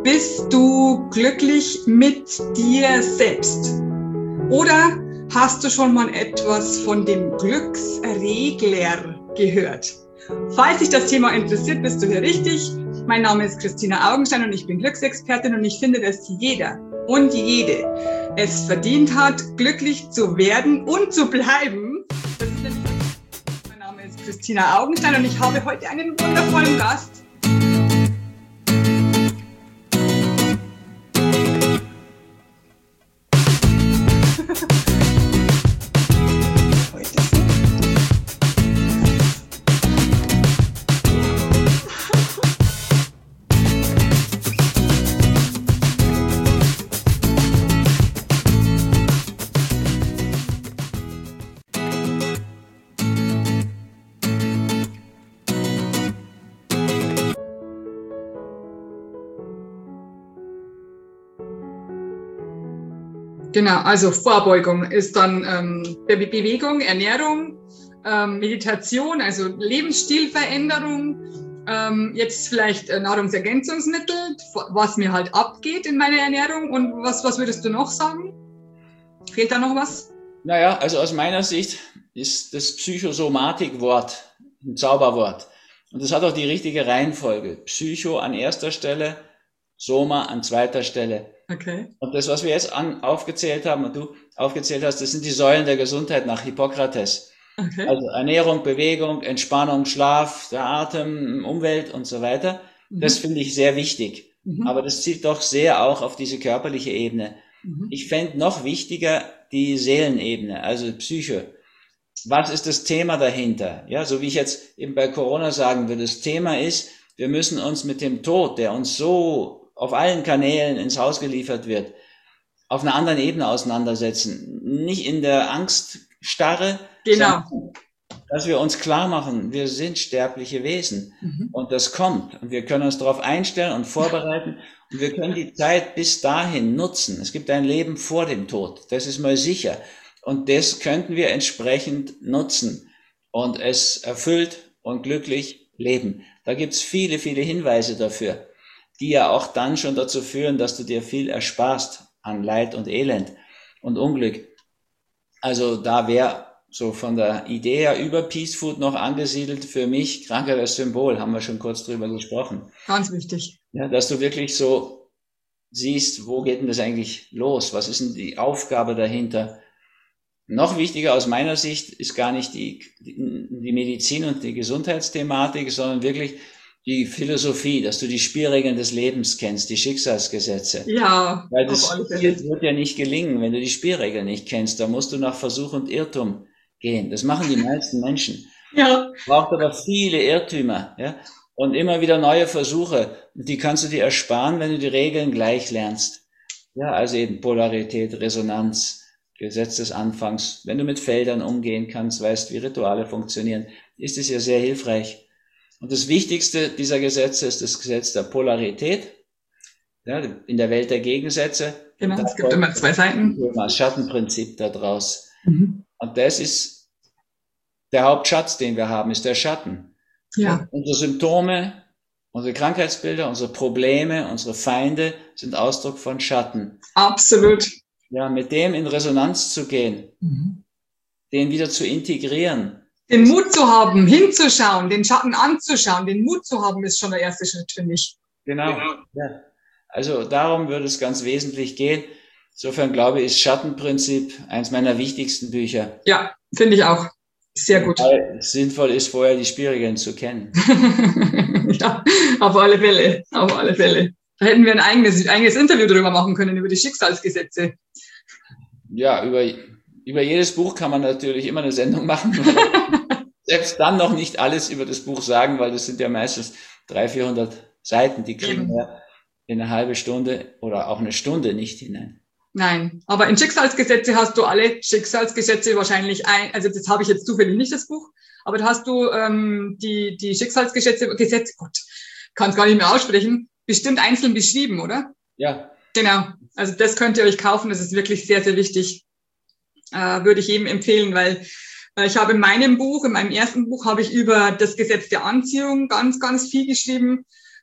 Bist du glücklich mit dir selbst? Oder hast du schon mal etwas von dem Glücksregler gehört? Falls dich das Thema interessiert, bist du hier richtig. Mein Name ist Christina Augenstein und ich bin Glücksexpertin und ich finde, dass jeder und jede es verdient hat, glücklich zu werden und zu bleiben. Mein Name ist Christina Augenstein und ich habe heute einen wundervollen Gast. Genau, also Vorbeugung ist dann Bewegung, Ernährung, Meditation, also Lebensstilveränderung, jetzt vielleicht Nahrungsergänzungsmittel, was mir halt abgeht in meiner Ernährung und was würdest du noch sagen? Fehlt da noch was? Naja, also aus meiner Sicht ist das Psychosomatik-Wort ein Zauberwort. Und das hat auch die richtige Reihenfolge. Psycho an erster Stelle, Soma an zweiter Stelle. Okay. Und das, was wir jetzt aufgezählt haben und du aufgezählt hast, das sind die Säulen der Gesundheit nach Hippokrates. Okay. Also Ernährung, Bewegung, Entspannung, Schlaf, der Atem, Umwelt und so weiter. Das finde ich sehr wichtig. Aber das zielt doch sehr auch auf diese körperliche Ebene. Ich fände noch wichtiger die Seelenebene, also Psyche. Was ist das Thema dahinter? Ja, so wie ich jetzt eben bei Corona sagen würde, das Thema ist, wir müssen uns mit dem Tod, der uns so auf allen Kanälen ins Haus geliefert wird, auf einer anderen Ebene auseinandersetzen. Nicht in der Angststarre, Genau. sondern dass wir uns klar machen, wir sind sterbliche Wesen und das kommt und wir können uns darauf einstellen und vorbereiten und wir können die Zeit bis dahin nutzen. Es gibt ein Leben vor dem Tod, das ist mal sicher und das könnten wir entsprechend nutzen und es erfüllt und glücklich leben. Da gibt's viele, viele Hinweise dafür, die ja auch dann schon dazu führen, dass du dir viel ersparst an Leid und Elend und Unglück. Also da wäre so von der Idee her über Peace Food noch angesiedelt für mich Krankheit als Symbol, haben wir schon kurz drüber gesprochen. Ganz wichtig. Ja, dass du wirklich so siehst, wo geht denn das eigentlich los? Was ist denn die Aufgabe dahinter? Noch wichtiger aus meiner Sicht ist gar nicht die Medizin und die Gesundheitsthematik, sondern wirklich die Philosophie, dass du die Spielregeln des Lebens kennst, die Schicksalsgesetze. Ja, weil das wird ja nicht gelingen, wenn du die Spielregeln nicht kennst. Da musst du nach Versuch und Irrtum gehen. Das machen die meisten Menschen. Ja. Braucht aber viele Irrtümer, ja, und immer wieder neue Versuche. Die kannst du dir ersparen, wenn du die Regeln gleich lernst. Ja, also eben Polarität, Resonanz, Gesetz des Anfangs. Wenn du mit Feldern umgehen kannst, weißt, wie Rituale funktionieren, ist es ja sehr hilfreich. Und das Wichtigste dieser Gesetze ist das Gesetz der Polarität, ja, in der Welt der Gegensätze. Genau, es gibt immer zwei Seiten. Das Schattenprinzip da draus. Und das ist der Hauptschatz, den wir haben, ist der Schatten. Ja. Unsere Symptome, unsere Krankheitsbilder, unsere Probleme, unsere Feinde sind Ausdruck von Schatten. Absolut. Ja, mit dem in Resonanz zu gehen, den wieder zu integrieren. Den Mut zu haben, hinzuschauen, den Schatten anzuschauen, den Mut zu haben, ist schon der erste Schritt, finde ich. Genau. Ja. Also darum würde es ganz wesentlich gehen. Insofern glaube ich, ist Schattenprinzip eins meiner wichtigsten Bücher. Ja, finde ich auch. Sehr gut. Weil es sinnvoll ist, vorher die Spielregeln zu kennen. Ja, auf alle Fälle, auf alle Fälle. Da hätten wir ein eigenes Interview drüber machen können, über die Schicksalsgesetze. Ja, über jedes Buch kann man natürlich immer eine Sendung machen. Selbst dann noch nicht alles über das Buch sagen, weil das sind ja meistens 300-400 Seiten, die kriegen wir in eine halbe Stunde oder auch eine Stunde nicht hinein. Nein, aber in Schicksalsgesetze hast du alle Schicksalsgesetze wahrscheinlich also das habe ich jetzt zufällig nicht, das Buch, aber da hast du die Schicksalsgesetze, Gott, kann es gar nicht mehr aussprechen, bestimmt einzeln beschrieben, oder? Ja. Genau, also das könnt ihr euch kaufen, das ist wirklich sehr, sehr wichtig. Würde ich jedem empfehlen, weil ich habe in meinem ersten Buch habe ich über das Gesetz der Anziehung ganz, ganz viel geschrieben,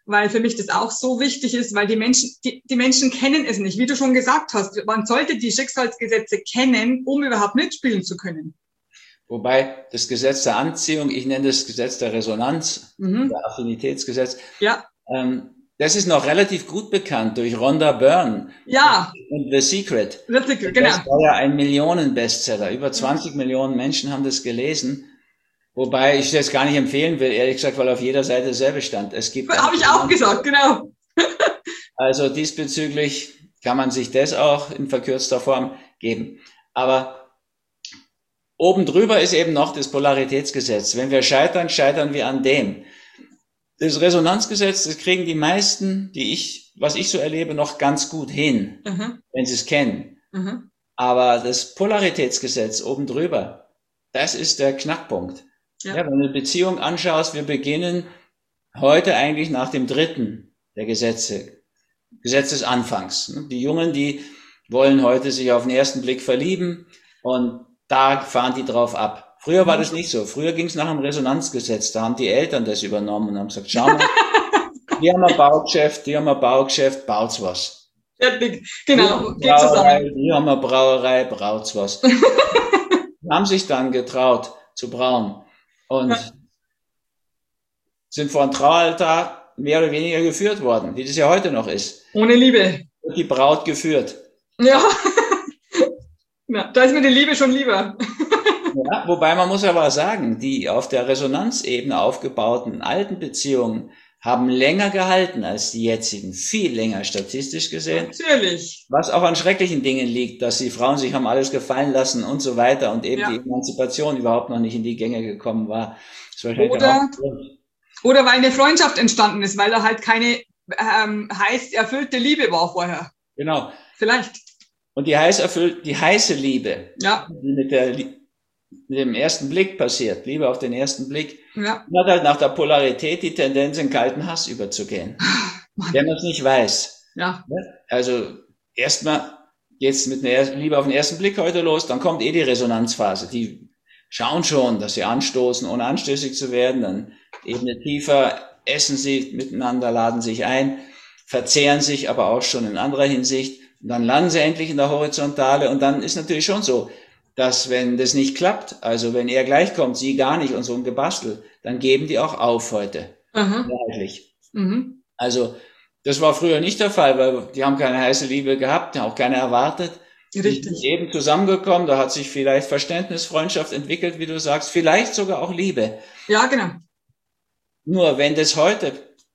weil für mich das auch so wichtig ist, weil die Menschen kennen es nicht. Wie du schon gesagt hast, man sollte die Schicksalsgesetze kennen, um überhaupt mitspielen zu können. Wobei das Gesetz der Anziehung, ich nenne das Gesetz der Resonanz, der Affinitätsgesetz, ja. Das ist noch relativ gut bekannt durch Rhonda Byrne und The Secret. The Secret, genau. Das war ja ein Millionen-Bestseller. Über 20 Millionen Menschen haben das gelesen. Wobei ich das gar nicht empfehlen will, ehrlich gesagt, weil auf jeder Seite dasselbe stand. Es gibt. Habe ich auch gesagt, genau. Also diesbezüglich kann man sich das auch in verkürzter Form geben. Aber oben drüber ist eben noch das Polaritätsgesetz. Wenn wir scheitern, scheitern wir an dem. Das Resonanzgesetz, das kriegen die meisten, was ich so erlebe, noch ganz gut hin, wenn sie es kennen. Aber das Polaritätsgesetz oben drüber, das ist der Knackpunkt. Ja, wenn du eine Beziehung anschaust, wir beginnen heute eigentlich nach dem dritten der Gesetz des Anfangs. Die Jungen, die wollen heute sich auf den ersten Blick verlieben und da fahren die drauf ab. Früher war das nicht so. Früher ging es nach dem Resonanzgesetz. Da haben die Eltern das übernommen und haben gesagt, schau mal, die haben ein Baugeschäft, baut's was. Genau, geht zusammen. Die haben eine Brauerei, braut's was. Die haben sich dann getraut zu brauen und sind vor ein Traualtar mehr oder weniger geführt worden, wie das ja heute noch ist. Ohne Liebe. Wird die Braut geführt. Ja. Ja, da ist mir die Liebe schon lieber. Ja, wobei man muss aber sagen, die auf der Resonanzebene aufgebauten alten Beziehungen haben länger gehalten als die jetzigen, viel länger statistisch gesehen. Natürlich. Was auch an schrecklichen Dingen liegt, dass die Frauen sich haben alles gefallen lassen und so weiter und eben die Emanzipation überhaupt noch nicht in die Gänge gekommen war. Oder weil eine Freundschaft entstanden ist, weil da halt keine heiß erfüllte Liebe war vorher. Genau. Vielleicht. Und die heiße Liebe, die mit dem ersten Blick passiert, Liebe auf den ersten Blick, hat halt nach der Polarität die Tendenz, in kalten Hass überzugehen. Wenn man es nicht weiß. Ja. Also erstmal geht's mit einer Liebe auf den ersten Blick heute los, dann kommt die Resonanzphase. Die schauen schon, dass sie anstoßen, ohne anstößig zu werden, dann Ebene tiefer, essen sie miteinander, laden sich ein, verzehren sich aber auch schon in anderer Hinsicht. Und dann landen sie endlich in der Horizontale und dann ist natürlich schon so, dass wenn das nicht klappt, also wenn er gleich kommt, sie gar nicht und so ein Gebastel, dann geben die auch auf heute. Mehrheitlich. Also das war früher nicht der Fall, weil die haben keine heiße Liebe gehabt, auch keine erwartet. Richtig. Die sind eben zusammengekommen, da hat sich vielleicht Verständnis, Freundschaft entwickelt, wie du sagst, vielleicht sogar auch Liebe. Ja, genau. Nur wenn das heute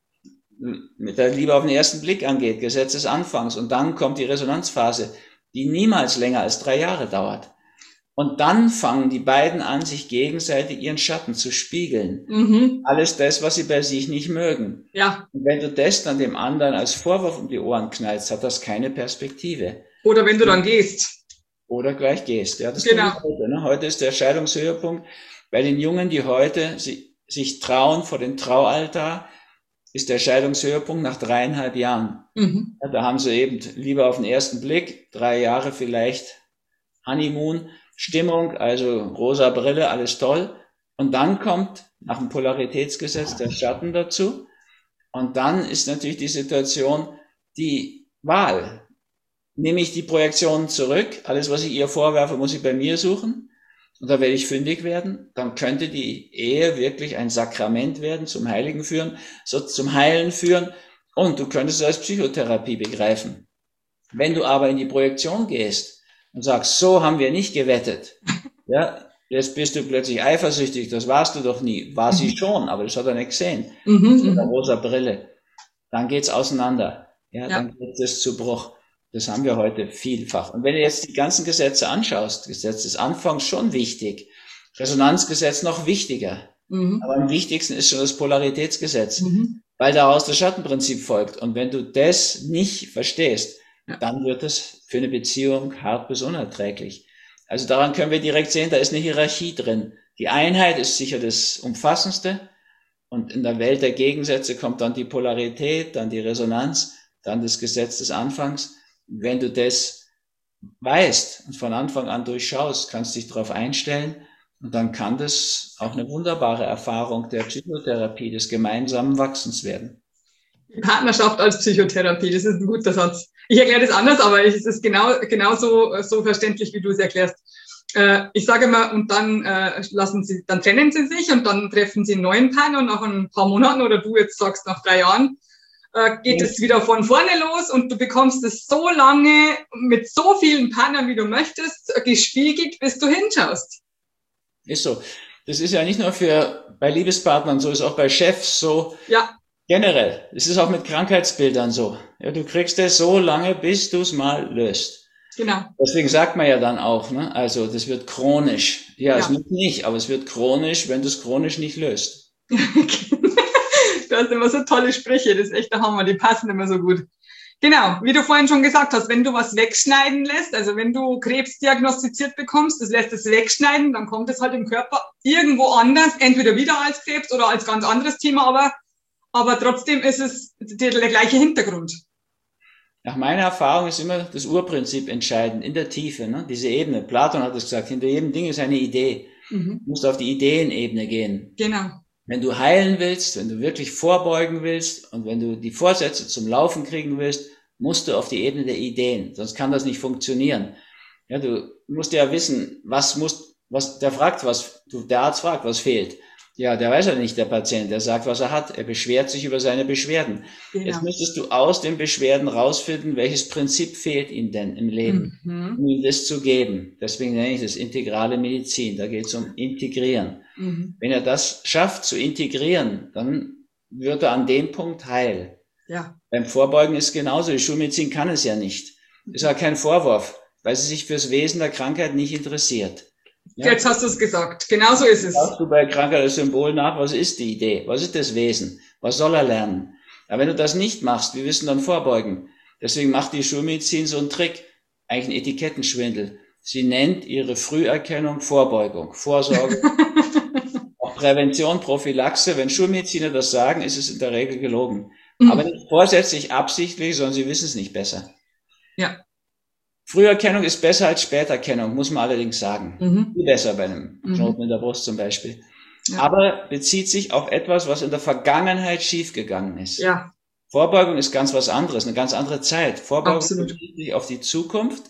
mit der Liebe auf den ersten Blick angeht, Gesetz des Anfangs, und dann kommt die Resonanzphase, die niemals länger als 3 Jahre dauert. Und dann fangen die beiden an, sich gegenseitig ihren Schatten zu spiegeln. Alles das, was sie bei sich nicht mögen. Ja. Und wenn du das dann dem anderen als Vorwurf um die Ohren knallst, hat das keine Perspektive. Oder wenn du dann gehst. Oder gleich gehst. Ja, das tun wir heute, ne? Heute ist der Scheidungshöhepunkt. Bei den Jungen, die heute sich trauen vor dem Traualtar, ist der Scheidungshöhepunkt nach 3,5 Jahren. Ja, da haben sie eben Liebe auf den ersten Blick, 3 Jahre vielleicht Honeymoon, Stimmung, also rosa Brille, alles toll. Und dann kommt nach dem Polaritätsgesetz der Schatten dazu. Und dann ist natürlich die Situation die Wahl. Nehme ich die Projektion zurück, alles, was ich ihr vorwerfe, muss ich bei mir suchen. Und da werde ich fündig werden. Dann könnte die Ehe wirklich ein Sakrament werden, zum Heiligen führen, so zum Heilen führen. Und du könntest es als Psychotherapie begreifen. Wenn du aber in die Projektion gehst und sagst, so haben wir nicht gewettet, ja, jetzt bist du plötzlich eifersüchtig, das warst du doch nie. War sie schon, aber das hat er nicht gesehen. Mit der rosa Brille. Dann geht's auseinander. Ja, dann geht es zu Bruch. Das haben wir heute vielfach. Und wenn du jetzt die ganzen Gesetze anschaust, Gesetz des Anfangs schon wichtig, Resonanzgesetz noch wichtiger. Aber am wichtigsten ist schon das Polaritätsgesetz, weil daraus das Schattenprinzip folgt. Und wenn du das nicht verstehst, dann wird es für eine Beziehung hart bis unerträglich. Also daran können wir direkt sehen, da ist eine Hierarchie drin. Die Einheit ist sicher das Umfassendste. Und in der Welt der Gegensätze kommt dann die Polarität, dann die Resonanz, dann das Gesetz des Anfangs. Wenn du das weißt und von Anfang an durchschaust, kannst du dich darauf einstellen und dann kann das auch eine wunderbare Erfahrung der Psychotherapie, des gemeinsamen Wachsens werden. Partnerschaft als Psychotherapie, das ist ein guter Satz. Ich erkläre das anders, aber es ist genauso so verständlich, wie du es erklärst. Ich sage immer, und dann dann trennen sie sich und dann treffen sie einen neuen Partner und nach ein paar Monaten, oder du jetzt sagst nach 3 Jahren, geht es wieder von vorne los und du bekommst es so lange mit so vielen Partnern, wie du möchtest, gespiegelt, bis du hinschaust. Ist so. Das ist ja nicht nur bei Liebespartnern so, ist auch bei Chefs so. Ja. Generell. Es ist auch mit Krankheitsbildern so. Ja, du kriegst es so lange, bis du es mal löst. Genau. Deswegen sagt man ja dann auch, ne, also das wird chronisch. Ja, es wird nicht, aber es wird chronisch, wenn du es chronisch nicht löst. Du hast immer so tolle Sprüche, das ist echt der Hammer, die passen immer so gut. Genau, wie du vorhin schon gesagt hast, wenn du was wegschneiden lässt, also wenn du Krebs diagnostiziert bekommst, das lässt es wegschneiden, dann kommt es halt im Körper irgendwo anders, entweder wieder als Krebs oder als ganz anderes Thema, aber trotzdem ist es der gleiche Hintergrund. Nach meiner Erfahrung ist immer das Urprinzip entscheidend, in der Tiefe, ne? Diese Ebene. Platon hat es gesagt, hinter jedem Ding ist eine Idee. Du musst auf die Ideenebene gehen. Genau. Wenn du heilen willst, wenn du wirklich vorbeugen willst und wenn du die Vorsätze zum Laufen kriegen willst, musst du auf die Ebene der Ideen, sonst kann das nicht funktionieren. Ja, du musst ja wissen, der Arzt fragt, was fehlt. Ja, der weiß ja nicht, der Patient, der sagt, was er hat. Er beschwert sich über seine Beschwerden. Genau. Jetzt müsstest du aus den Beschwerden rausfinden, welches Prinzip fehlt ihm denn im Leben, um ihm das zu geben. Deswegen nenne ich das integrale Medizin. Da geht es um Integrieren. Wenn er das schafft zu integrieren, dann wird er an dem Punkt heil. Ja. Beim Vorbeugen ist genauso. Die Schulmedizin kann es ja nicht. Ist ja kein Vorwurf, weil sie sich fürs Wesen der Krankheit nicht interessiert. Ja. Jetzt hast du es gesagt. Genau so ist es. Schaust du bei Krankheit das Symbol nach, was ist die Idee? Was ist das Wesen? Was soll er lernen? Aber wenn du das nicht machst, wie willst du dann vorbeugen? Deswegen macht die Schulmedizin so einen Trick, eigentlich einen Etikettenschwindel. Sie nennt ihre Früherkennung Vorbeugung, Vorsorge, auch Prävention, Prophylaxe. Wenn Schulmediziner das sagen, ist es in der Regel gelogen. Aber nicht vorsätzlich absichtlich, sondern sie wissen es nicht besser. Ja. Früherkennung ist besser als Späterkennung, muss man allerdings sagen. Viel besser bei einem Knoten in der Brust zum Beispiel. Ja. Aber bezieht sich auf etwas, was in der Vergangenheit schiefgegangen ist. Ja. Vorbeugung ist ganz was anderes, eine ganz andere Zeit. Vorbeugung bezieht sich auf die Zukunft,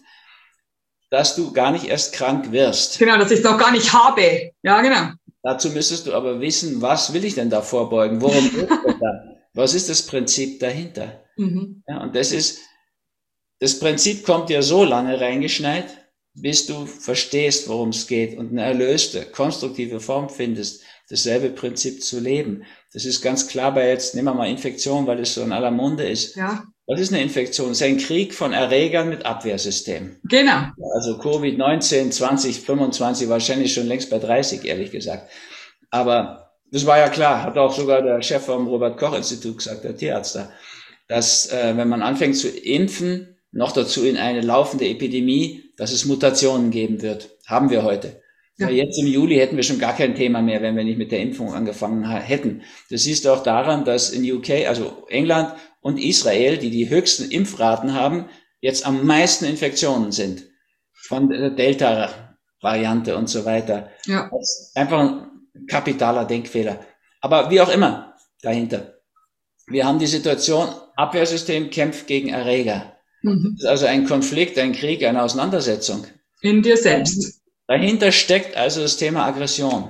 dass du gar nicht erst krank wirst. Genau, dass ich es noch gar nicht habe. Ja, genau. Dazu müsstest du aber wissen, was will ich denn da vorbeugen? Worum geht es da? Was ist das Prinzip dahinter? Ja, und das Prinzip kommt dir so lange reingeschneit, bis du verstehst, worum es geht und eine erlöste, konstruktive Form findest, dasselbe Prinzip zu leben. Das ist ganz klar jetzt nehmen wir mal Infektion, weil es so in aller Munde ist. Ja. Was ist eine Infektion? Es ist ein Krieg von Erregern mit Abwehrsystem. Genau. Also Covid-19, 2025, wahrscheinlich schon längst bei 30, ehrlich gesagt. Aber das war ja klar, hat auch sogar der Chef vom Robert-Koch-Institut gesagt, der Tierarzt da, dass wenn man anfängt zu impfen, noch dazu in eine laufende Epidemie, dass es Mutationen geben wird. Haben wir heute. Ja. Jetzt im Juli hätten wir schon gar kein Thema mehr, wenn wir nicht mit der Impfung angefangen hätten. Das siehst du auch daran, dass in UK, also England und Israel, die die höchsten Impfraten haben, jetzt am meisten Infektionen sind. Von der Delta-Variante und so weiter. Ja. Das ist einfach ein kapitaler Denkfehler. Aber wie auch immer dahinter. Wir haben die Situation, Abwehrsystem kämpft gegen Erreger. Das ist also ein Konflikt, ein Krieg, eine Auseinandersetzung. In dir selbst. Dahinter steckt also das Thema Aggression.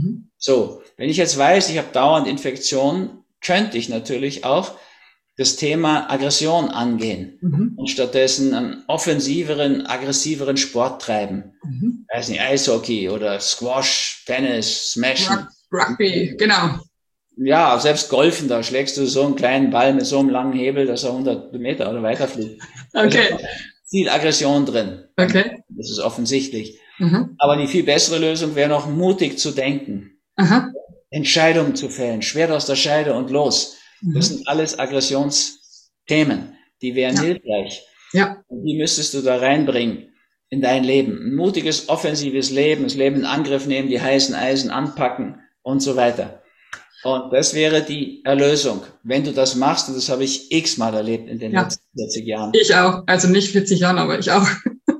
So, wenn ich jetzt weiß, ich habe dauernd Infektionen, könnte ich natürlich auch das Thema Aggression angehen und stattdessen einen offensiveren, aggressiveren Sport treiben. Weiß nicht, Eishockey oder Squash, Tennis, Smashen. Rugby, genau. Ja, selbst Golfen, da schlägst du so einen kleinen Ball mit so einem langen Hebel, dass er 100 Meter oder weiter fliegt. Okay. Viel Aggression drin. Okay. Das ist offensichtlich. Aber die viel bessere Lösung wäre noch mutig zu denken. Entscheidungen zu fällen, Schwert aus der Scheide und los. Das sind alles Aggressionsthemen, die wären hilfreich. Ja. Und die müsstest du da reinbringen in dein Leben. Ein mutiges, offensives Leben, das Leben in Angriff nehmen, die heißen Eisen anpacken und so weiter. Und das wäre die Erlösung. Wenn du das machst, und das habe ich x-mal erlebt in den letzten 40 Jahren. Ich auch. Also nicht 40 Jahren, aber ich auch.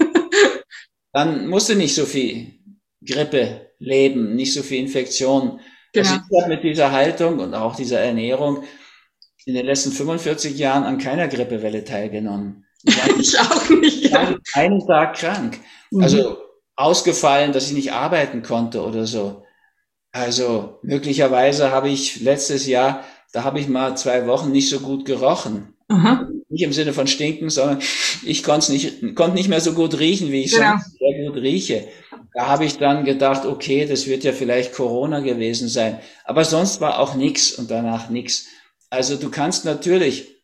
Dann musst du nicht so viel Grippe leben, nicht so viel Infektion. Genau. Also ich habe mit dieser Haltung und auch dieser Ernährung in den letzten 45 Jahren an keiner Grippewelle teilgenommen. Ich auch nicht. Ich war einen Tag krank. Also ausgefallen, dass ich nicht arbeiten konnte oder so. Also möglicherweise habe ich letztes Jahr, da habe ich mal 2 Wochen nicht so gut gerochen. Aha. Nicht im Sinne von stinken, sondern ich konnte nicht mehr so gut riechen, wie ich sonst sehr gut rieche. Da habe ich dann gedacht, okay, das wird ja vielleicht Corona gewesen sein. Aber sonst war auch nichts und danach nichts. Also du kannst natürlich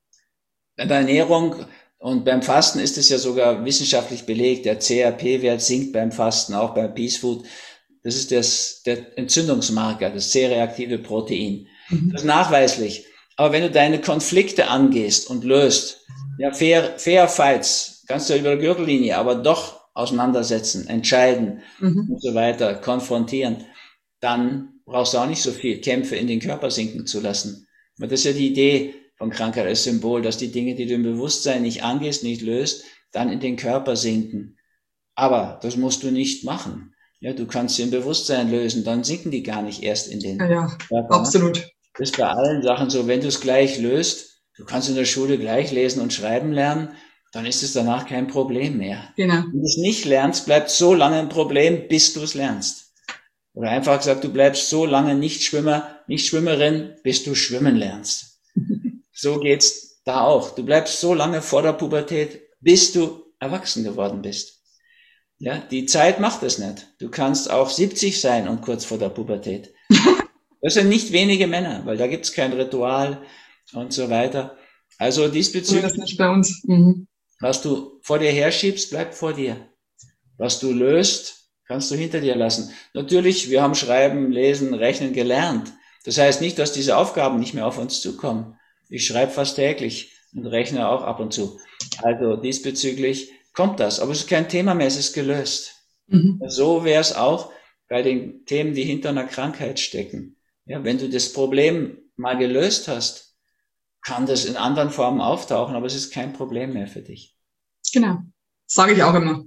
bei der Ernährung und beim Fasten ist es ja sogar wissenschaftlich belegt, der CRP-Wert sinkt beim Fasten, auch beim Peace Food. Das ist der Entzündungsmarker, das C-reaktive Protein. Das ist nachweislich. Aber wenn du deine Konflikte angehst und löst, ja, fair Fights, kannst du über die Gürtellinie, aber doch auseinandersetzen, entscheiden und so weiter, konfrontieren, dann brauchst du auch nicht so viel Kämpfe in den Körper sinken zu lassen. Und das ist ja die Idee von Krankheit als Symbol, dass die Dinge, die du im Bewusstsein nicht angehst, nicht löst, dann in den Körper sinken. Aber das musst du nicht machen. Ja, du kannst sie im Bewusstsein lösen, dann sinken die gar nicht erst in den Körper. Absolut. Das ist bei allen Sachen so, wenn du es gleich löst, du kannst in der Schule gleich lesen und schreiben lernen, dann ist es danach kein Problem mehr. Genau. Wenn du es nicht lernst, bleibt so lange ein Problem, bis du es lernst. Oder einfach gesagt, du bleibst so lange nicht Schwimmerin, bis du schwimmen lernst. So geht's da auch. Du bleibst so lange vor der Pubertät, bis du erwachsen geworden bist. Ja, die Zeit macht es nicht. Du kannst auch 70 sein und kurz vor der Pubertät. Das sind nicht wenige Männer, weil da gibt's kein Ritual und so weiter. Also diesbezüglich, das nicht bei uns. Was du vor dir herschiebst, bleibt vor dir. Was du löst, kannst du hinter dir lassen. Natürlich, wir haben Schreiben, Lesen, Rechnen gelernt. Das heißt nicht, dass diese Aufgaben nicht mehr auf uns zukommen. Ich schreibe fast täglich und rechne auch ab und zu. Also diesbezüglich kommt das. Aber es ist kein Thema mehr, es ist gelöst. So wäre es auch bei den Themen, die hinter einer Krankheit stecken. Ja, wenn du das Problem mal gelöst hast, kann das in anderen Formen auftauchen, aber es ist kein Problem mehr für dich. Genau. Sage ich auch immer.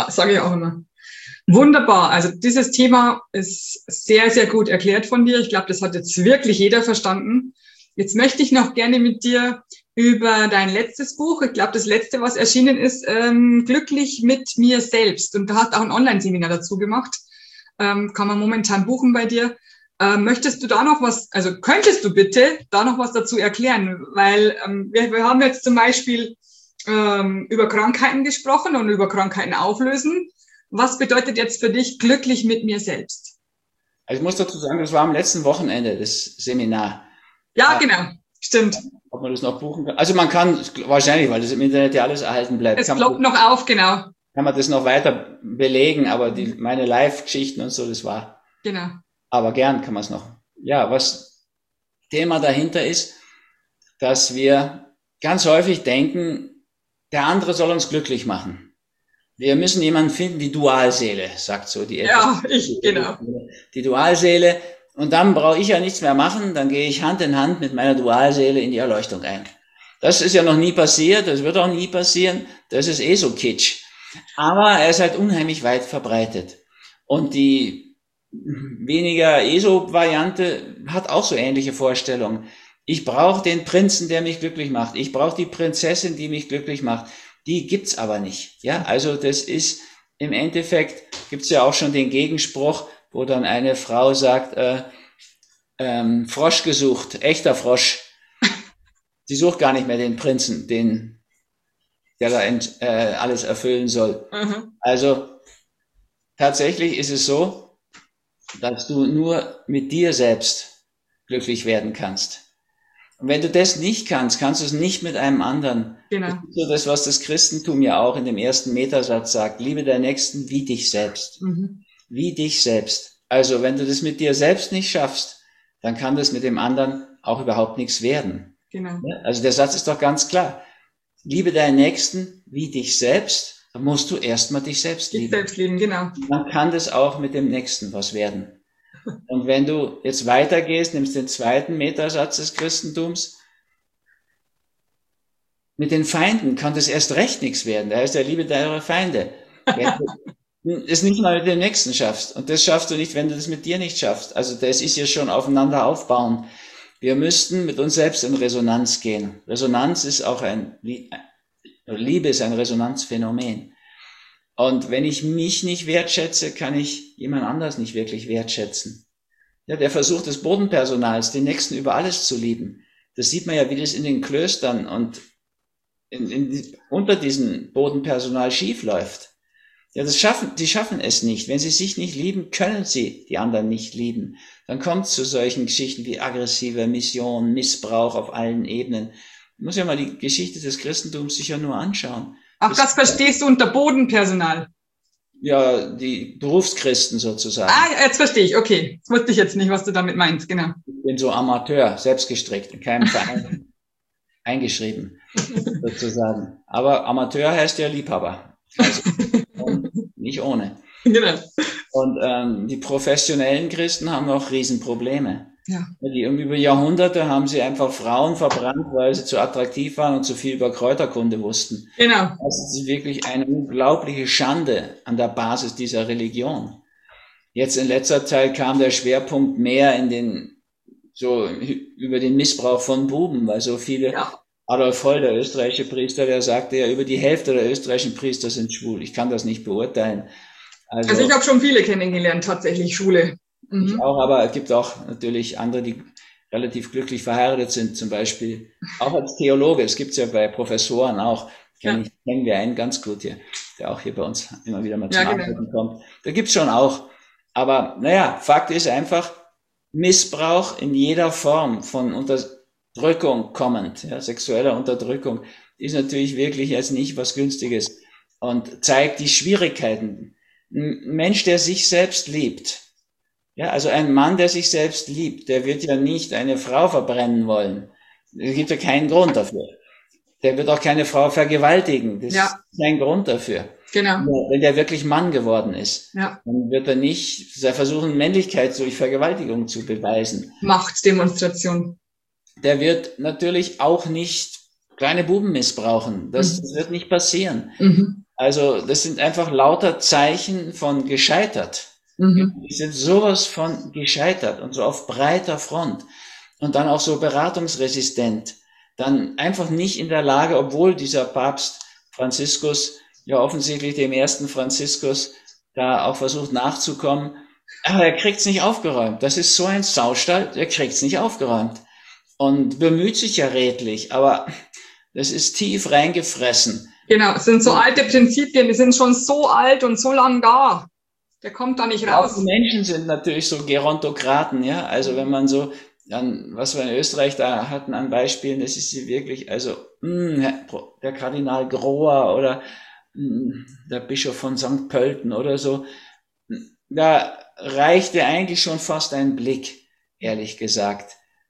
Wunderbar. Also dieses Thema ist sehr, sehr gut erklärt von dir. Ich glaube, das hat jetzt wirklich jeder verstanden. Jetzt möchte ich noch gerne mit dir über dein letztes Buch, ich glaube, das letzte, was erschienen ist, Glücklich mit mir selbst. Und du hast auch ein Online-Seminar dazu gemacht. Kann man momentan buchen bei dir. Möchtest du da noch was, also könntest du bitte da noch was dazu erklären? Weil wir haben jetzt zum Beispiel über Krankheiten gesprochen und über Krankheiten auflösen. Was bedeutet jetzt für dich glücklich mit mir selbst? Also ich muss dazu sagen, das war am letzten Wochenende, das Seminar. Ja, genau, stimmt. Ob man das noch buchen kann? Also man kann wahrscheinlich, weil das im Internet ja alles erhalten bleibt. Es ploppt noch auf, genau. Kann man das noch weiter belegen, aber meine Live-Geschichten und so, das war. Genau. Aber gern kann man es noch. Ja, was Thema dahinter ist, dass wir ganz häufig denken, der andere soll uns glücklich machen. Wir müssen jemanden finden, die Dualseele, sagt so die Ja, genau. Die Dualseele. Und dann brauche ich ja nichts mehr machen, dann gehe ich Hand in Hand mit meiner Dualseele in die Erleuchtung ein. Das ist ja noch nie passiert, das wird auch nie passieren, das ist eh so kitsch. Aber er ist halt unheimlich weit verbreitet. Und die weniger ESO-Variante hat auch so ähnliche Vorstellungen. Ich brauche den Prinzen, der mich glücklich macht. Ich brauche die Prinzessin, die mich glücklich macht. Die gibt's aber nicht. Ja, also das ist im Endeffekt, gibt's ja auch schon den Gegenspruch, wo dann eine Frau sagt, Frosch gesucht, echter Frosch. Sie sucht gar nicht mehr den Prinzen, der da alles erfüllen soll. Also tatsächlich ist es so, dass du nur mit dir selbst glücklich werden kannst. Und wenn du das nicht kannst, kannst du es nicht mit einem anderen. Genau. Das ist so das, was das Christentum ja auch in dem ersten Metasatz sagt. Liebe deinen Nächsten wie dich selbst. Wie dich selbst. Also wenn du das mit dir selbst nicht schaffst, dann kann das mit dem anderen auch überhaupt nichts werden. Genau. Ja, also der Satz ist doch ganz klar. Liebe deinen Nächsten wie dich selbst, dann musst du erstmal dich selbst lieben. Dich selbst lieben, genau. Dann kann das auch mit dem Nächsten was werden. Und wenn du jetzt weitergehst, nimmst den zweiten Metasatz des Christentums, mit den Feinden kann das erst recht nichts werden. Da heißt ja, liebe deine Feinde. Wenn du es nicht mal mit dem Nächsten schaffst. Und das schaffst du nicht, wenn du das mit dir nicht schaffst. Also das ist ja schon aufeinander aufbauen. Wir müssten mit uns selbst in Resonanz gehen. Resonanz ist auch Liebe ist ein Resonanzphänomen. Und wenn ich mich nicht wertschätze, kann ich jemand anders nicht wirklich wertschätzen. Ja, der Versuch des Bodenpersonals, den Nächsten über alles zu lieben, das sieht man ja, wie das in den Klöstern und unter diesem Bodenpersonal schief läuft. Ja, die schaffen es nicht. Wenn sie sich nicht lieben, können sie die anderen nicht lieben. Dann kommt es zu solchen Geschichten wie aggressive Mission, Missbrauch auf allen Ebenen. Ich muss ja mal die Geschichte des Christentums sicher nur anschauen. Ach, das verstehst du unter Bodenpersonal? Ja, die Berufschristen sozusagen. Ah, jetzt verstehe ich. Okay, das wusste ich jetzt nicht, was du damit meinst. Genau. Ich bin so Amateur, selbstgestrickt, in keinem Verein eingeschrieben, sozusagen. Aber Amateur heißt ja Liebhaber. Also, nicht ohne. Genau. Und die professionellen Christen haben auch Riesenprobleme. Ja. Über Jahrhunderte haben sie einfach Frauen verbrannt, weil sie zu attraktiv waren und zu viel über Kräuterkunde wussten. Genau. Das ist wirklich eine unglaubliche Schande an der Basis dieser Religion. Jetzt in letzter Zeit kam der Schwerpunkt mehr über den Missbrauch von Buben, weil so viele, Adolf Holl, der österreichische Priester, der sagte ja, über die Hälfte der österreichischen Priester sind schwul. Ich kann das nicht beurteilen. Also ich habe schon viele kennengelernt, tatsächlich, Schwule. Ich auch, aber es gibt auch natürlich andere, die relativ glücklich verheiratet sind, zum Beispiel auch als Theologe. Es gibt es ja bei Professoren auch. Kennen wir einen ganz gut hier, der auch hier bei uns immer wieder mal zum Arbeiten kommt. Da gibt's schon auch. Aber naja, Fakt ist einfach, Missbrauch in jeder Form von Unterdrückung kommend, ja, sexueller Unterdrückung, ist natürlich wirklich jetzt nicht was Günstiges und zeigt die Schwierigkeiten. Ein Mensch, der sich selbst liebt, ja, also ein Mann, der sich selbst liebt, der wird ja nicht eine Frau verbrennen wollen. Es gibt ja keinen Grund dafür. Der wird auch keine Frau vergewaltigen. Das ist kein Grund dafür. Genau. Wenn der wirklich Mann geworden ist, dann wird er nicht versuchen, Männlichkeit durch Vergewaltigung zu beweisen. Machtdemonstration. Der wird natürlich auch nicht kleine Buben missbrauchen. Das wird nicht passieren. Also das sind einfach lauter Zeichen von gescheitert. Die sind sowas von gescheitert und so auf breiter Front und dann auch so beratungsresistent, dann einfach nicht in der Lage, obwohl dieser Papst Franziskus ja offensichtlich dem ersten Franziskus da auch versucht nachzukommen, aber er kriegt's nicht aufgeräumt. Das ist so ein Saustall, der kriegt's nicht aufgeräumt und bemüht sich ja redlich, aber das ist tief reingefressen. Genau, es sind so alte Prinzipien, die sind schon so alt und so lang da. Der kommt da nicht raus. Auch die Menschen sind natürlich so Gerontokraten, ja. Also wenn man so, dann, was wir in Österreich da hatten an Beispielen, das ist sie wirklich, also der Kardinal Grohr oder der Bischof von St. Pölten oder so, da reichte eigentlich schon fast ein Blick, ehrlich gesagt.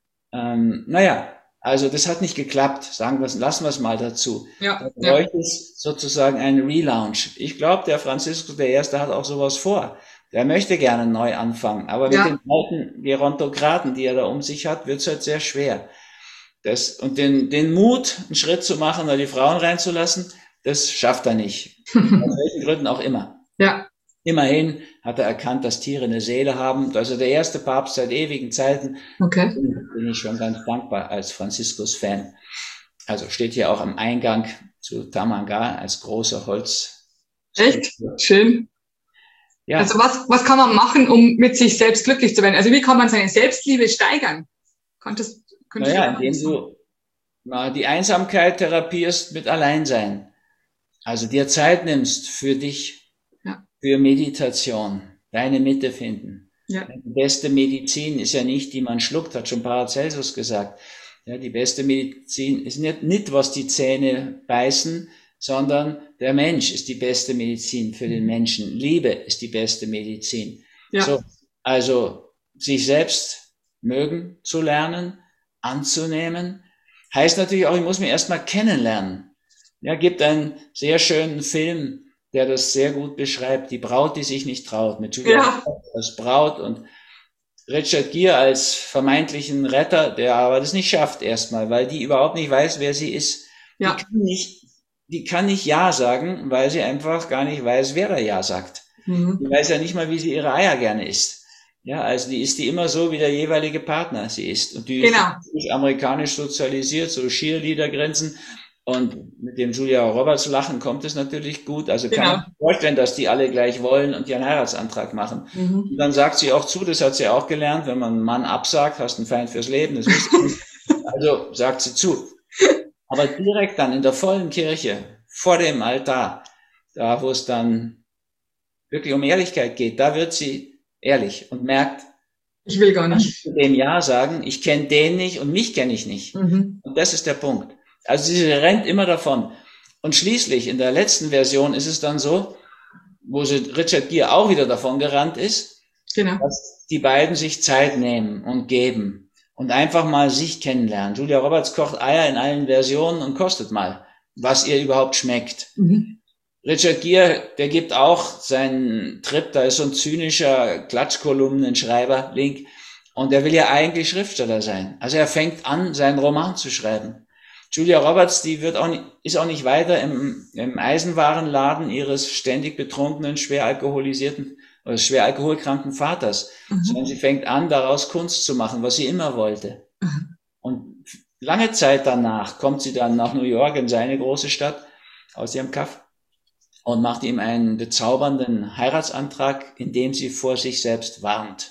Naja, also das hat nicht geklappt, lassen wir es mal dazu. Da bräuchte es sozusagen einen Relaunch. Ich glaube, der Franziskus der Erste hat auch sowas vor. Der möchte gerne neu anfangen, aber mit den alten Gerontokraten, die er da um sich hat, wird es halt sehr schwer. Und den Mut, einen Schritt zu machen oder die Frauen reinzulassen, das schafft er nicht. Aus welchen Gründen auch immer. Ja. Immerhin hat er erkannt, dass Tiere eine Seele haben. Also der erste Papst seit ewigen Zeiten. Okay. Bin ich schon ganz dankbar als Franziskus-Fan. Also steht hier auch am Eingang zu Tamanga als großer Holz. Echt? Schön. Ja. Also was kann man machen, um mit sich selbst glücklich zu werden? Also wie kann man seine Selbstliebe steigern? Indem du die Einsamkeit therapierst mit Alleinsein. Also dir Zeit nimmst für dich. Für Meditation, deine Mitte finden. Ja. Die beste Medizin ist ja nicht, die man schluckt, hat schon Paracelsus gesagt. Ja, die beste Medizin ist nicht, was die Zähne beißen, sondern der Mensch ist die beste Medizin für den Menschen. Liebe ist die beste Medizin. Ja. So, also sich selbst mögen zu lernen, anzunehmen, heißt natürlich auch, ich muss mich erstmal kennenlernen. Ja, gibt einen sehr schönen Film, der das sehr gut beschreibt, die Braut, die sich nicht traut, mit Julia als Braut und Richard Gere als vermeintlichen Retter, der aber das nicht schafft erstmal, weil die überhaupt nicht weiß, wer sie ist. Ja. Die kann nicht Ja sagen, weil sie einfach gar nicht weiß, wer da Ja sagt. Die weiß ja nicht mal, wie sie ihre Eier gerne isst. Ja, also die ist die immer so, wie der jeweilige Partner sie ist. Und die Genau. ist amerikanisch sozialisiert, so Cheerleader-Grenzen. Und mit dem Julia Roberts lachen kommt es natürlich gut. Also kann man sich vorstellen, dass die alle gleich wollen und ihren Heiratsantrag machen. Und dann sagt sie auch zu, das hat sie auch gelernt, wenn man einen Mann absagt, hast einen Feind fürs Leben, das wisst ihr nicht. Also sagt sie zu. Aber direkt dann in der vollen Kirche, vor dem Altar, da wo es dann wirklich um Ehrlichkeit geht, da wird sie ehrlich und merkt, ich will gar nicht zu dem Ja sagen, ich kenne den nicht und mich kenne ich nicht. Und das ist der Punkt. Also sie rennt immer davon. Und schließlich, in der letzten Version ist es dann so, wo Richard Gere auch wieder davon gerannt ist, dass die beiden sich Zeit nehmen und geben und einfach mal sich kennenlernen. Julia Roberts kocht Eier in allen Versionen und kostet mal, was ihr überhaupt schmeckt. Richard Gere, der gibt auch seinen Trip, da ist so ein zynischer Klatschkolumnenschreiber, Link, und der will ja eigentlich Schriftsteller sein. Also er fängt an, seinen Roman zu schreiben. Julia Roberts, die ist auch nicht weiter im Eisenwarenladen ihres ständig betrunkenen, schwer alkoholisierten oder schwer alkoholkranken Vaters, sondern sie fängt an, daraus Kunst zu machen, was sie immer wollte. Und lange Zeit danach kommt sie dann nach New York, in seine große Stadt, aus ihrem Kaff, und macht ihm einen bezaubernden Heiratsantrag, in dem sie vor sich selbst warnt.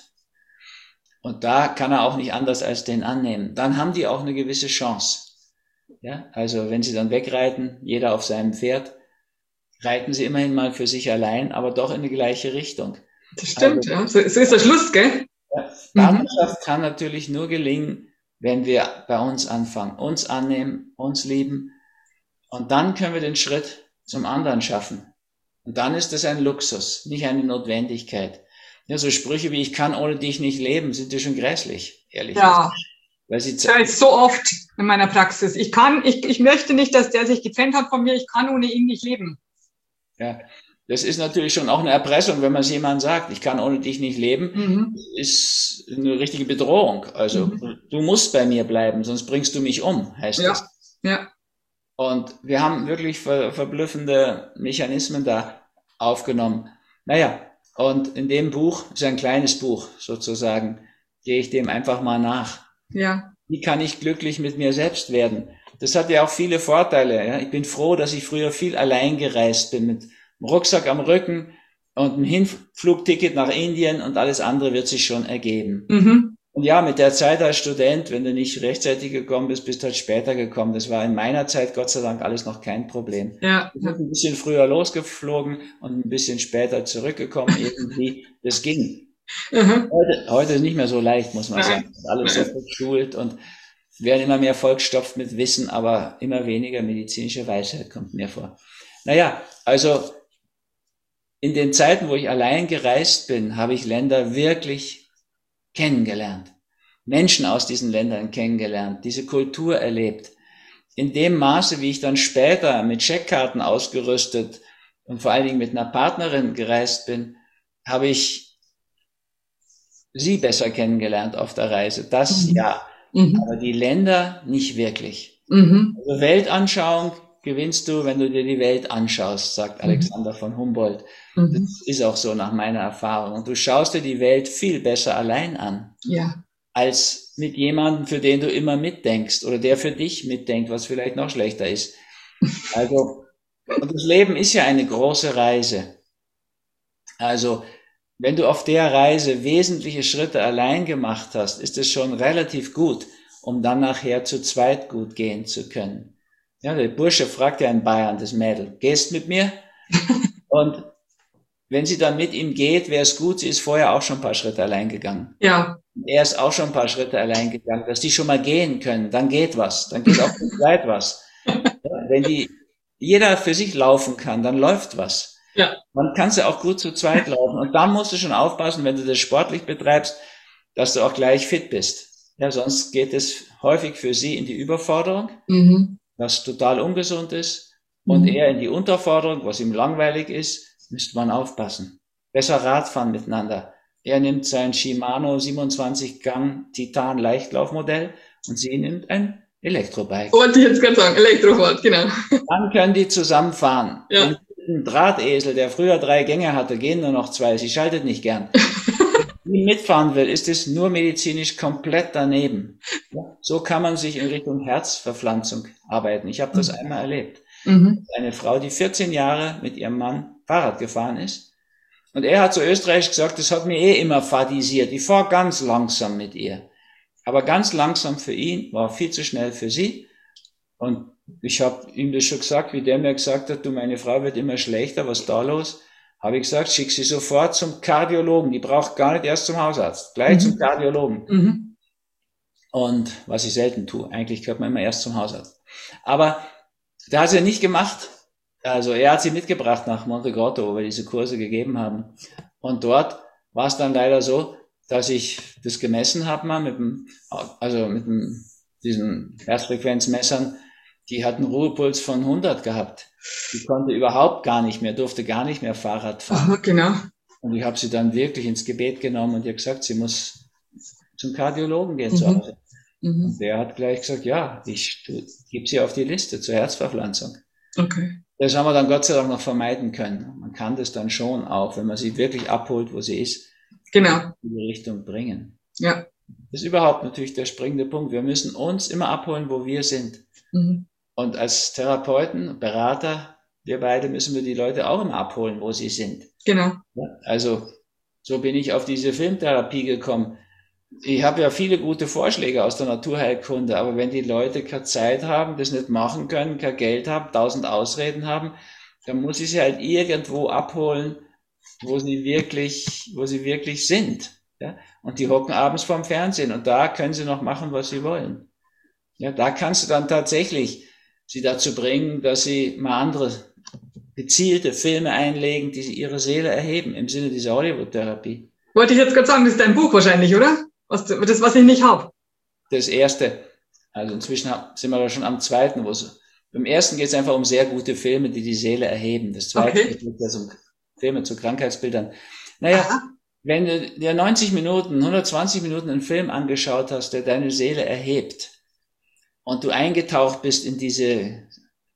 Und da kann er auch nicht anders als den annehmen. Dann haben die auch eine gewisse Chance. Ja, also wenn sie dann wegreiten, jeder auf seinem Pferd, reiten sie immerhin mal für sich allein, aber doch in die gleiche Richtung. Das stimmt, also, ja. So ist der Schluss, gell? Ja, Partnerschaft kann natürlich nur gelingen, wenn wir bei uns anfangen, uns annehmen, uns lieben. Und dann können wir den Schritt zum anderen schaffen. Und dann ist es ein Luxus, nicht eine Notwendigkeit. Ja, so Sprüche wie ich kann ohne dich nicht leben, sind ja schon grässlich, ehrlich gesagt. Weil sie so oft in meiner Praxis. Ich möchte nicht, dass der sich getrennt hat von mir, ich kann ohne ihn nicht leben. Ja, das ist natürlich schon auch eine Erpressung, wenn man es jemandem sagt, ich kann ohne dich nicht leben, ist eine richtige Bedrohung. Also du musst bei mir bleiben, sonst bringst du mich um, heißt das. Ja. Und wir haben wirklich verblüffende Mechanismen da aufgenommen. Naja, und in dem Buch, ist ein kleines Buch sozusagen, gehe ich dem einfach mal nach. Ja. Wie kann ich glücklich mit mir selbst werden? Das hat ja auch viele Vorteile. Ja? Ich bin froh, dass ich früher viel allein gereist bin, mit einem Rucksack am Rücken und einem Hinflugticket nach Indien, und alles andere wird sich schon ergeben. Und ja, mit der Zeit als Student, wenn du nicht rechtzeitig gekommen bist, bist du halt später gekommen. Das war in meiner Zeit Gott sei Dank alles noch kein Problem. Ja. Ich bin ein bisschen früher losgeflogen und ein bisschen später zurückgekommen irgendwie. Das ging. Heute ist nicht mehr so leicht, muss man sagen. Alles so verschult und werden immer mehr vollgestopft mit Wissen, aber immer weniger medizinische Weisheit kommt mir vor. Naja, also in den Zeiten, wo ich allein gereist bin, habe ich Länder wirklich kennengelernt. Menschen aus diesen Ländern kennengelernt, diese Kultur erlebt. In dem Maße, wie ich dann später mit Scheckkarten ausgerüstet und vor allen Dingen mit einer Partnerin gereist bin, habe ich sie besser kennengelernt auf der Reise. Das ja, aber die Länder nicht wirklich. Also Weltanschauung gewinnst du, wenn du dir die Welt anschaust, sagt Alexander von Humboldt. Das ist auch so nach meiner Erfahrung. Und du schaust dir die Welt viel besser allein an, als mit jemandem, für den du immer mitdenkst oder der für dich mitdenkt, was vielleicht noch schlechter ist. Also, und das Leben ist ja eine große Reise. Also, wenn du auf der Reise wesentliche Schritte allein gemacht hast, ist es schon relativ gut, um dann nachher zu zweit gut gehen zu können. Ja, der Bursche fragt ja in Bayern das Mädel, gehst mit mir? Und wenn sie dann mit ihm geht, wäre es gut, sie ist vorher auch schon ein paar Schritte allein gegangen. Ja. Er ist auch schon ein paar Schritte allein gegangen, dass die schon mal gehen können, dann geht was, dann geht auch zu zweit was. Ja, wenn jeder für sich laufen kann, dann läuft was. Ja. Man kann ja auch gut zu zweit laufen. Und da musst du schon aufpassen, wenn du das sportlich betreibst, dass du auch gleich fit bist. Ja, sonst geht es häufig für sie in die Überforderung, was total ungesund ist, und eher in die Unterforderung, was ihm langweilig ist, müsste man aufpassen. Besser Radfahren miteinander. Er nimmt sein Shimano 27 Gang Titan Leichtlaufmodell und sie nimmt ein Elektrobike. Wollte ich jetzt gerade sagen, Elektrofahrt, genau. Dann können die zusammenfahren. Ja. Ein Drahtesel, der früher 3 Gänge hatte, gehen nur noch 2. Sie schaltet nicht gern. nie mitfahren will, ist es nur medizinisch komplett daneben. Ja, so kann man sich in Richtung Herzverpflanzung arbeiten. Ich habe das einmal erlebt. Eine Frau, die 14 Jahre mit ihrem Mann Fahrrad gefahren ist. Und er hat zu Österreich gesagt, das hat mir immer fadisiert. Ich fahre ganz langsam mit ihr. Aber ganz langsam für ihn war viel zu schnell für sie. Und ich habe ihm das schon gesagt, wie der mir gesagt hat, du, meine Frau wird immer schlechter, was ist da los? Habe ich gesagt, schick sie sofort zum Kardiologen. Die braucht gar nicht erst zum Hausarzt, gleich zum Kardiologen. Und was ich selten tue, eigentlich gehört man immer erst zum Hausarzt. Aber da hat sie nicht gemacht. Also er hat sie mitgebracht nach Monte Grotto, wo wir diese Kurse gegeben haben. Und dort war es dann leider so, dass ich das gemessen habe mal mit diesen Herzfrequenzmessern. Die hat einen Ruhepuls von 100 gehabt. Die konnte überhaupt gar nicht mehr, durfte gar nicht mehr Fahrrad fahren. Aha, genau. Und ich habe sie dann wirklich ins Gebet genommen und ihr gesagt, sie muss zum Kardiologen gehen zu Hause. Und der hat gleich gesagt, ja, ich gebe sie auf die Liste zur Herzverpflanzung. Okay. Das haben wir dann Gott sei Dank noch vermeiden können. Man kann das dann schon auch, wenn man sie wirklich abholt, wo sie ist, genau, in die Richtung bringen. Ja. Das ist überhaupt natürlich der springende Punkt. Wir müssen uns immer abholen, wo wir sind. Und als Therapeuten, Berater, wir beide müssen wir die Leute auch immer abholen, wo sie sind. Genau. Ja, also so bin ich auf diese Filmtherapie gekommen. Ich habe ja viele gute Vorschläge aus der Naturheilkunde, aber wenn die Leute keine Zeit haben, das nicht machen können, kein Geld haben, 1000 Ausreden haben, dann muss ich sie halt irgendwo abholen, wo sie wirklich sind. Ja? Und die hocken abends vorm Fernsehen und da können sie noch machen, was sie wollen. Ja, da kannst du dann tatsächlich sie dazu bringen, dass sie mal andere gezielte Filme einlegen, die sie ihre Seele erheben, im Sinne dieser Hollywood-Therapie. Wollte ich jetzt gerade sagen, das ist dein Buch wahrscheinlich, oder? Das, was ich nicht habe. Das erste, also inzwischen sind wir schon am zweiten, beim ersten geht es einfach um sehr gute Filme, die die Seele erheben. Das zweite geht um Filme zu Krankheitsbildern. Naja, wenn du dir 90 Minuten, 120 Minuten einen Film angeschaut hast, der deine Seele erhebt und du eingetaucht bist in diese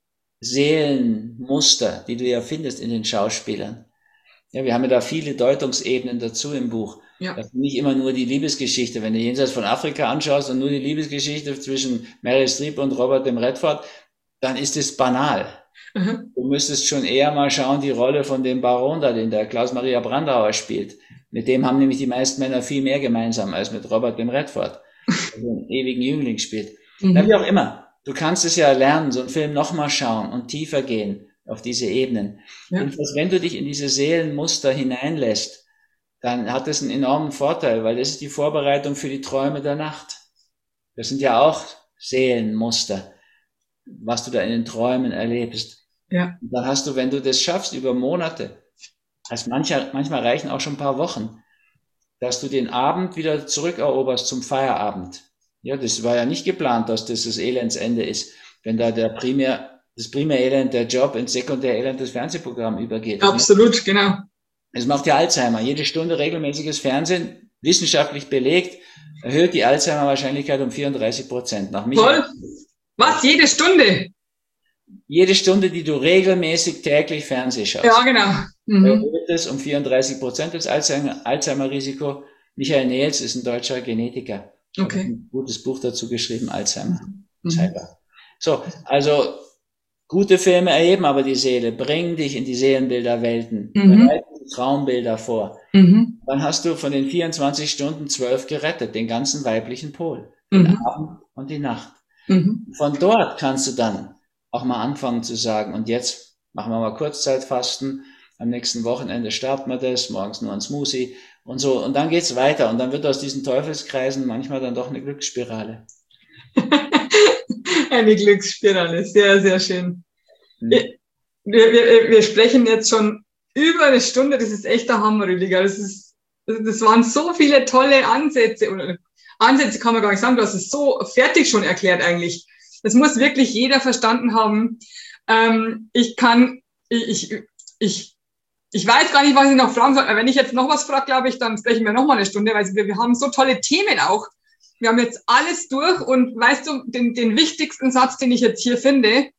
Seelenmuster, die du ja findest in den Schauspielern. Ja, wir haben ja da viele Deutungsebenen dazu im Buch. Ja. Das ist nicht immer nur die Liebesgeschichte. Wenn du Jenseits von Afrika anschaust und nur die Liebesgeschichte zwischen Meryl Streep und Robert dem Redford, dann ist es banal. Du müsstest schon eher mal schauen, die Rolle von dem Baron da, den der Klaus-Maria Brandauer spielt. Mit dem haben nämlich die meisten Männer viel mehr gemeinsam als mit Robert dem Redford, der einen ewigen Jüngling spielt. Na, wie auch immer. Du kannst es ja lernen, so einen Film nochmal schauen und tiefer gehen auf diese Ebenen. Ja. Jedenfalls, wenn du dich in diese Seelenmuster hineinlässt, dann hat das einen enormen Vorteil, weil das ist die Vorbereitung für die Träume der Nacht. Das sind ja auch Seelenmuster, was du da in den Träumen erlebst. Ja. Und dann hast du, wenn du das schaffst über Monate, also manchmal reichen auch schon ein paar Wochen, dass du den Abend wieder zurückeroberst zum Feierabend. Ja, das war ja nicht geplant, dass das Elendsende ist, wenn da das Primärelend der Job ins Sekundärelend das Fernsehprogramm übergeht. Absolut, genau. Das macht ja Alzheimer. Jede Stunde regelmäßiges Fernsehen, wissenschaftlich belegt, erhöht die Alzheimer-Wahrscheinlichkeit um 34%. Nach Voll? Was? Jede Stunde? Jede Stunde, die du regelmäßig täglich Fernsehen schaust. Ja, genau. Erhöht es um 34% das Alzheimer-Risiko. Michael Nehls ist ein deutscher Genetiker. Okay. Hat ein gutes Buch dazu geschrieben, Alzheimer. So, also gute Filme erheben aber die Seele, bringen dich in die Seelenbilderwelten, bereiten Traumbilder vor. Dann hast du von den 24 Stunden 12 gerettet, den ganzen weiblichen Pol, den Abend und die Nacht. Von dort kannst du dann auch mal anfangen zu sagen, und jetzt machen wir mal Kurzzeitfasten, am nächsten Wochenende starten wir das, morgens nur ein Smoothie und so, und dann geht's weiter und dann wird aus diesen Teufelskreisen manchmal dann doch eine Glücksspirale. Eine Glücksspirale, sehr, sehr schön. Wir sprechen jetzt schon über eine Stunde, das ist echt der Hammer, Rüdiger. Das waren so viele tolle Ansätze, oder Ansätze kann man gar nicht sagen, du hast es so fertig schon erklärt eigentlich. Das muss wirklich jeder verstanden haben. Ich weiß gar nicht, was ich noch fragen soll, aber wenn ich jetzt noch was frage, glaube ich, dann sprechen wir noch mal eine Stunde, weil wir haben so tolle Themen auch. Wir haben jetzt alles durch und weißt du, den wichtigsten Satz, den ich jetzt hier finde,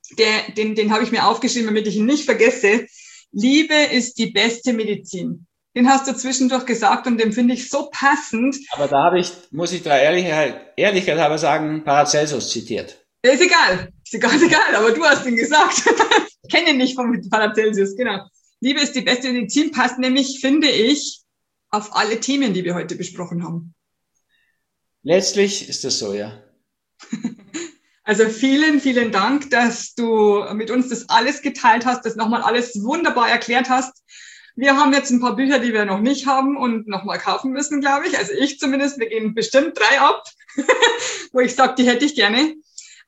den habe ich mir aufgeschrieben, damit ich ihn nicht vergesse. Liebe ist die beste Medizin. Den hast du zwischendurch gesagt und den finde ich so passend. Aber muss ich da Ehrlichkeit halber sagen, Paracelsus zitiert. Ist egal, aber du hast ihn gesagt. Ich kenne ihn nicht von Paracelsus, genau. Liebe ist die beste Medizin passt nämlich, finde ich, auf alle Themen, die wir heute besprochen haben. Letztlich ist das so, ja. Also vielen, vielen Dank, dass du mit uns das alles geteilt hast, das nochmal alles wunderbar erklärt hast. Wir haben jetzt ein paar Bücher, die wir noch nicht haben und nochmal kaufen müssen, glaube ich. Also ich zumindest, wir gehen bestimmt 3 ab, wo ich sage, die hätte ich gerne.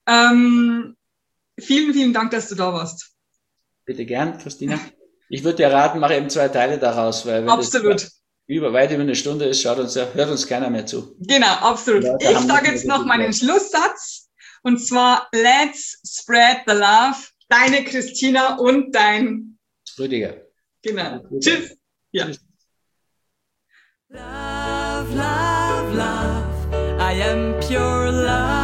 Vielen, vielen Dank, dass du da warst. Bitte gern, Christina. Ich würde dir raten, mache eben 2 Teile daraus, weil wenn absolut. Das weit über eine Stunde ist, hört uns keiner mehr zu. Genau, absolut. Ich sage jetzt noch meinen Schlusssatz und zwar Let's spread the love. Deine Christina und dein Rüdiger. Genau. Tschüss. Ja. Love, love, love. I am pure love.